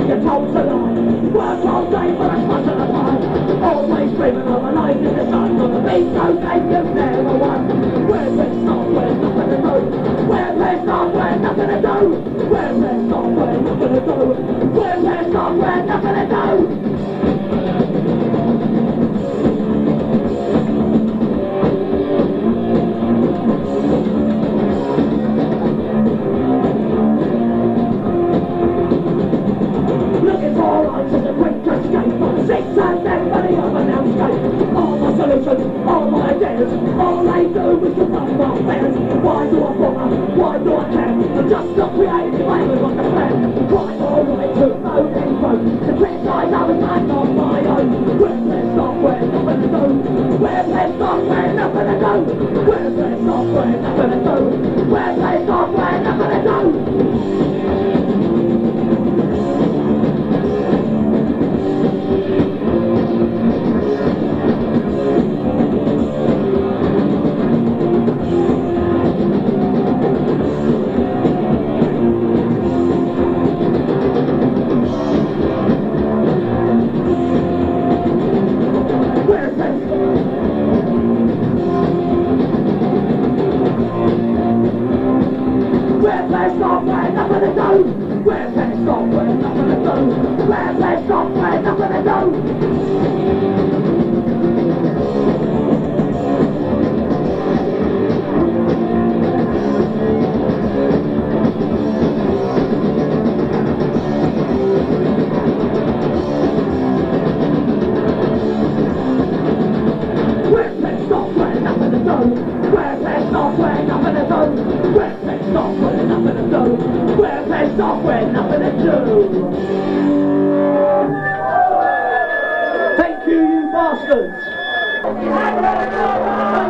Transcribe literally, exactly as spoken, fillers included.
your toes a lie. Work all day for a spot of the pie. Always dreaming of a life in the sun. On the beat so game you've never won. Where there's not, where's nothing to do. Where there's not, where's nothing to do. Where there's not, where's nothing to do. Where there's not, where's nothing to do. All my ideas, all I do is to run my fans. Why do I bother? Why do I care? I'm just not creative, I haven't got the plan. Right or right to no info. The criticize others and on my own. Where there's not, where nothing to do. Where there's not, where nothing to do. Where there's not, where nothing to do. Where there's not, where nothing to do. Where there's not, where nothing to do. Where there's not, where nothing to do. Where there's not, where nothing to do. Where there's not, where nothing to do. Where there's not, where nothing to do. Where there's not, where nothing to do. Where there's not, where nothing to do. Thank you, you bastards.